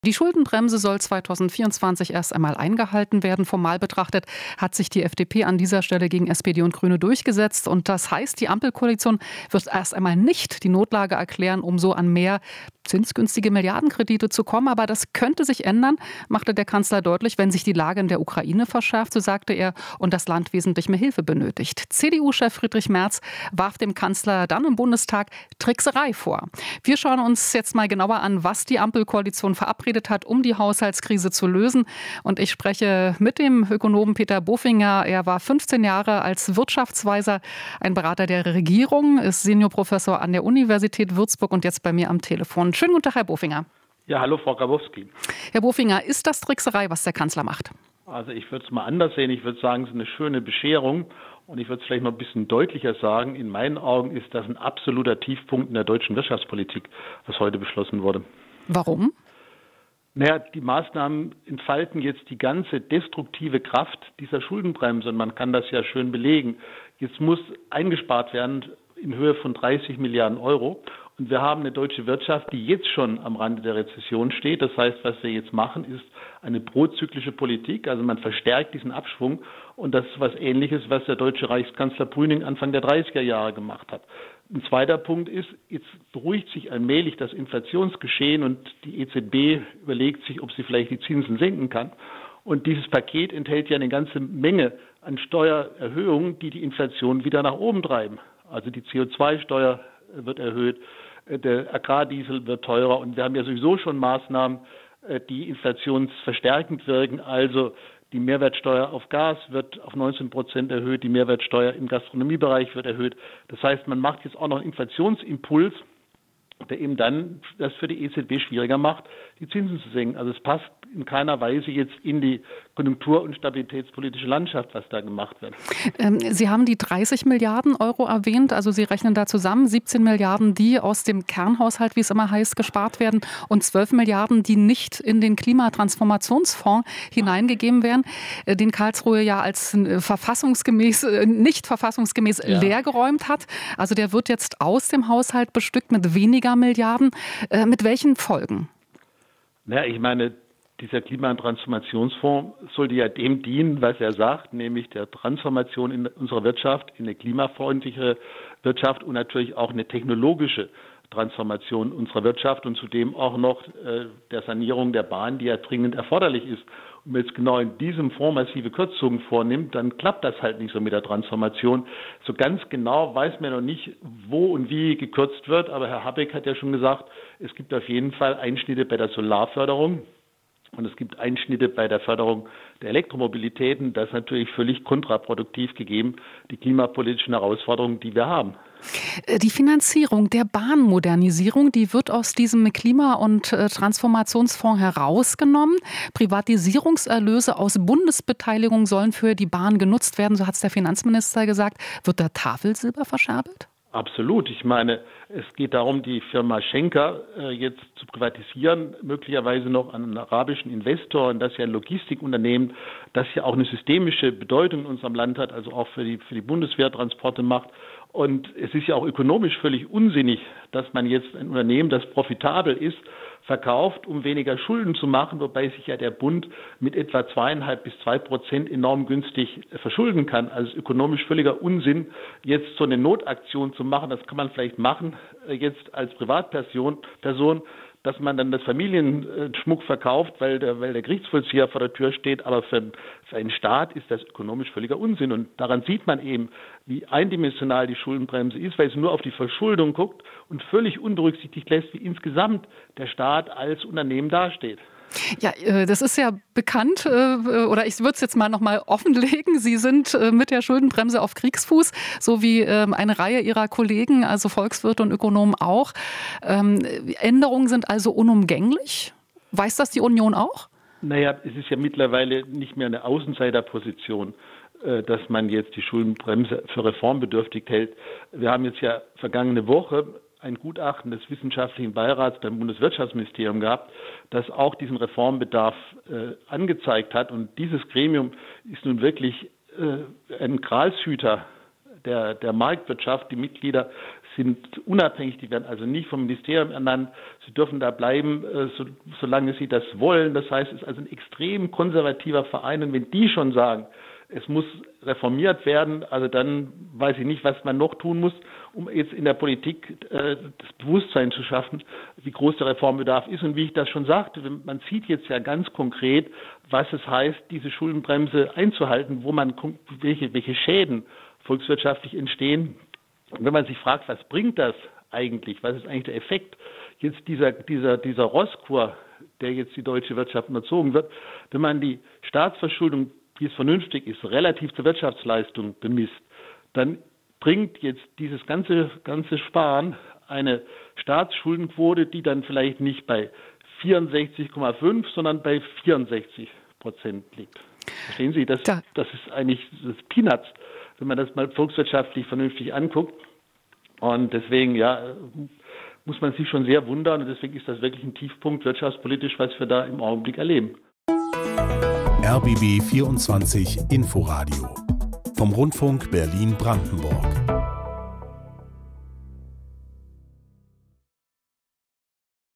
Die Schuldenbremse soll 2024 erst einmal eingehalten werden. Formal betrachtet hat sich die FDP an dieser Stelle gegen SPD und Grüne durchgesetzt. Und das heißt, die Ampelkoalition wird erst einmal nicht die Notlage erklären, um so an mehr zinsgünstige Milliardenkredite zu kommen. Aber das könnte sich ändern, machte der Kanzler deutlich, wenn sich die Lage in der Ukraine verschärft, so sagte er, und das Land wesentlich mehr Hilfe benötigt. CDU-Chef Friedrich Merz warf dem Kanzler dann im Bundestag Trickserei vor. Wir schauen uns jetzt mal genauer an, was die Ampelkoalition verabredet hat, um die Haushaltskrise zu lösen. Und ich spreche mit dem Ökonomen Peter Bofinger. Er war 15 Jahre als Wirtschaftsweiser ein Berater der Regierung, ist Seniorprofessor an der Universität Würzburg und jetzt bei mir am Telefon. Schönen guten Tag, Herr Bofinger. Ja, hallo Frau Grabowski. Herr Bofinger, ist das Trickserei, was der Kanzler macht? Also ich würde es mal anders sehen. Ich würde sagen, es ist eine schöne Bescherung. Und ich würde es vielleicht noch ein bisschen deutlicher sagen. In meinen Augen ist das ein absoluter Tiefpunkt in der deutschen Wirtschaftspolitik, was heute beschlossen wurde. Warum? Naja, die Maßnahmen entfalten jetzt die ganze destruktive Kraft dieser Schuldenbremse. Und man kann das ja schön belegen. Jetzt muss eingespart werden in Höhe von 30 Milliarden Euro. Und wir haben eine deutsche Wirtschaft, die jetzt schon am Rande der Rezession steht. Das heißt, was wir jetzt machen, ist eine prozyklische Politik. Also man verstärkt diesen Abschwung. Und das ist was Ähnliches, was der deutsche Reichskanzler Brüning Anfang der 30er Jahre gemacht hat. Ein zweiter Punkt ist, jetzt beruhigt sich allmählich das Inflationsgeschehen und die EZB überlegt sich, ob sie vielleicht die Zinsen senken kann. Und dieses Paket enthält ja eine ganze Menge an Steuererhöhungen, die die Inflation wieder nach oben treiben. Also die CO2-Steuer wird erhöht, der Agrardiesel wird teurer und wir haben ja sowieso schon Maßnahmen, die inflationsverstärkend wirken. Also die Mehrwertsteuer auf Gas wird auf 19% erhöht, die Mehrwertsteuer im Gastronomiebereich wird erhöht. Das heißt, man macht jetzt auch noch einen Inflationsimpuls, der eben dann das für die EZB schwieriger macht, die Zinsen zu senken. Also es passt in keiner Weise jetzt in die konjunktur- und stabilitätspolitische Landschaft, was da gemacht wird. Sie haben die 30 Milliarden Euro erwähnt, also Sie rechnen da zusammen 17 Milliarden, die aus dem Kernhaushalt, wie es immer heißt, gespart werden und 12 Milliarden, die nicht in den Klimatransformationsfonds hineingegeben werden, den Karlsruhe ja als nicht verfassungsgemäß leergeräumt hat. Also der wird jetzt aus dem Haushalt bestückt mit weniger Milliarden. Mit welchen Folgen? Naja, ich meine, dieser Klimatransformationsfonds sollte ja dem dienen, was er sagt, nämlich der Transformation in unserer Wirtschaft in eine klimafreundlichere Wirtschaft und natürlich auch eine technologische Transformation unserer Wirtschaft und zudem auch noch der Sanierung der Bahn, die ja dringend erforderlich ist. Und wenn jetzt genau in diesem Fonds massive Kürzungen vornimmt, dann klappt das halt nicht so mit der Transformation. So ganz genau weiß man noch nicht, wo und wie gekürzt wird, aber Herr Habeck hat ja schon gesagt, es gibt auf jeden Fall Einschnitte bei der Solarförderung. Und es gibt Einschnitte bei der Förderung der Elektromobilitäten. Das ist natürlich völlig kontraproduktiv gegeben, die klimapolitischen Herausforderungen, die wir haben. Die Finanzierung der Bahnmodernisierung, die wird aus diesem Klima- und Transformationsfonds herausgenommen. Privatisierungserlöse aus Bundesbeteiligung sollen für die Bahn genutzt werden, so hat es der Finanzminister gesagt. Wird da Tafelsilber verscherbelt? Absolut. Ich meine, es geht darum, die Firma Schenker jetzt zu privatisieren, möglicherweise noch an einen arabischen Investor. Und das ist ja ein Logistikunternehmen, das ja auch eine systemische Bedeutung in unserem Land hat, also auch für die Bundeswehrtransporte macht. Und es ist ja auch ökonomisch völlig unsinnig, dass man jetzt ein Unternehmen, das profitabel ist, verkauft, um weniger Schulden zu machen, wobei sich ja der Bund mit etwa 1,5 bis 2% enorm günstig verschulden kann. Also ökonomisch völliger Unsinn, jetzt so eine Notaktion zu machen. Das kann man vielleicht machen, jetzt als Privatperson, dass man dann das Familienschmuck verkauft, weil der Gerichtsvollzieher vor der Tür steht. Aber für einen Staat ist das ökonomisch völliger Unsinn. Und daran sieht man eben, wie eindimensional die Schuldenbremse ist, weil sie nur auf die Verschuldung guckt und völlig unberücksichtigt lässt, wie insgesamt der Staat als Unternehmen dasteht. Ja, das ist ja bekannt, oder ich würde es jetzt mal noch mal offenlegen. Sie sind mit der Schuldenbremse auf Kriegsfuß, so wie eine Reihe Ihrer Kollegen, also Volkswirte und Ökonomen auch. Änderungen sind also unumgänglich. Weiß das die Union auch? Naja, es ist ja mittlerweile nicht mehr eine Außenseiterposition, dass man jetzt die Schuldenbremse für reformbedürftig hält. Wir haben jetzt ja vergangene Woche ein Gutachten des wissenschaftlichen Beirats beim Bundeswirtschaftsministerium gehabt, das auch diesen Reformbedarf angezeigt hat. Und dieses Gremium ist nun wirklich ein Gralshüter der Marktwirtschaft. Die Mitglieder sind unabhängig, die werden also nicht vom Ministerium ernannt. Sie dürfen da bleiben, solange sie das wollen. Das heißt, es ist also ein extrem konservativer Verein. Und wenn die schon sagen, es muss reformiert werden, also dann weiß ich nicht, was man noch tun muss, um jetzt in der Politik das Bewusstsein zu schaffen, wie groß der Reformbedarf ist. Und wie ich das schon sagte, man sieht jetzt ja ganz konkret, was es heißt, diese Schuldenbremse einzuhalten, welche Schäden volkswirtschaftlich entstehen. Und wenn man sich fragt, was bringt das eigentlich, was ist eigentlich der Effekt, jetzt dieser Rosskur, der jetzt die deutsche Wirtschaft unterzogen wird, wenn man die Staatsverschuldung, wie es vernünftig ist, relativ zur Wirtschaftsleistung bemisst, dann bringt jetzt dieses ganze Sparen eine Staatsschuldenquote, die dann vielleicht nicht bei 64,5, sondern bei 64% liegt. Verstehen Sie, das ist eigentlich das Peanuts, wenn man das mal volkswirtschaftlich vernünftig anguckt. Und deswegen, muss man sich schon sehr wundern. Und deswegen ist das wirklich ein Tiefpunkt wirtschaftspolitisch, was wir da im Augenblick erleben. RBB 24 Inforadio vom Rundfunk Berlin-Brandenburg.